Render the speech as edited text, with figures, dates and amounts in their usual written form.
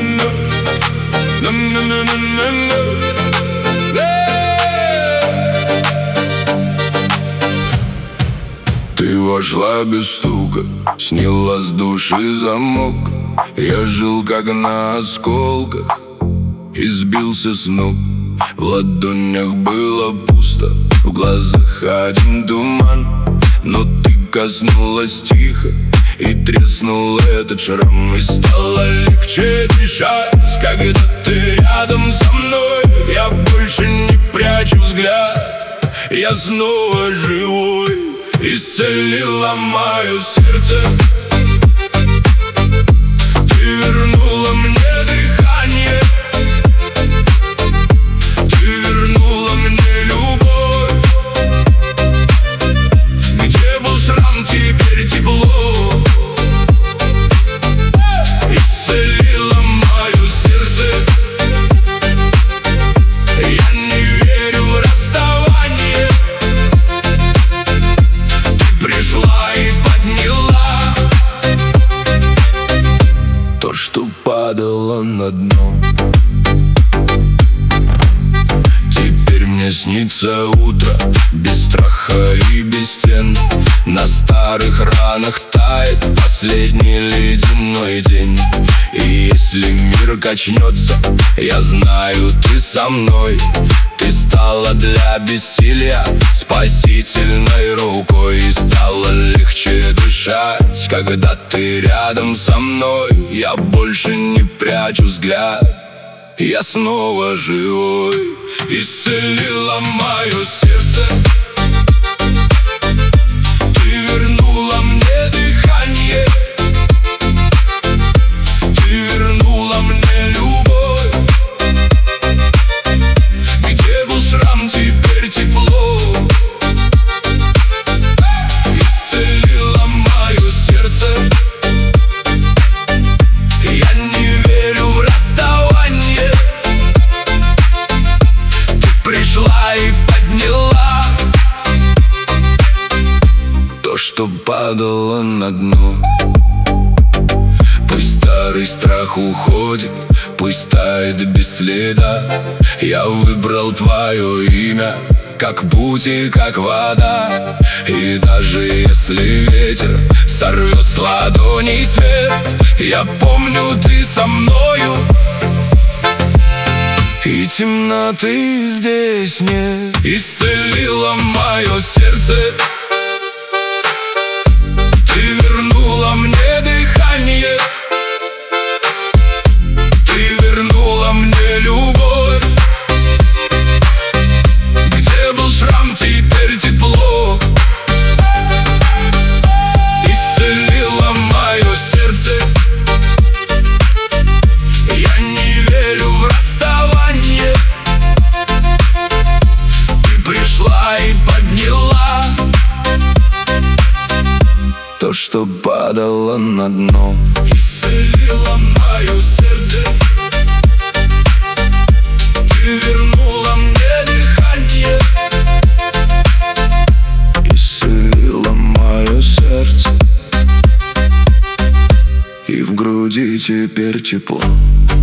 Ты вошла без стука, сняла с души замок. Я жил как на осколках и сбился с ног. В ладонях было пусто, в глазах один туман. Но ты коснулась тихо и треснул этот шрам. И стало легче дышать, когда ты рядом со мной. Я больше не прячу взгляд, я снова живой. Исцелила мое сердце, ты вернула мне дыхание, ты вернула мне любовь. Где был шрам, теперь тепло. Исцелила мое сердце, я не верю в расставание. Пришла и подняла то, что падало на дно. Теперь мне снится утро без страха и без стен. На старых ранах тает последний ледяной день. И если мир качнется, я знаю, ты со мной. Ты стала для бессилия спасительной рукой. И стало легче дышать, когда ты рядом со мной. Я больше не прячу взгляд, я снова живой. Исцелила мое сердце, ты вернула мне дыхание, ты вернула мне любовь. Где был шрам, теперь тепло. Исцелила мое сердце, я не верю в расставание. Ты пришла и подняла то, что падало на дно. Пусть старый страх уходит, пусть тает без следа. Я выбрал твое имя, как путь и как вода. И даже если ветер сорвет с ладоней свет, я помню, ты со мною, и темноты здесь нет. Исцелила мое сердце, ты вернула мне дыхание, ты вернула мне любовь. Где был шрам, теперь тепло. Исцелила мое сердце, я не верю в расставание. Ты пришла и подняла то, что падало на дно. Исцелила мое сердце, ты вернула мне дыхание. Исцелила мое сердце, и в груди теперь тепло.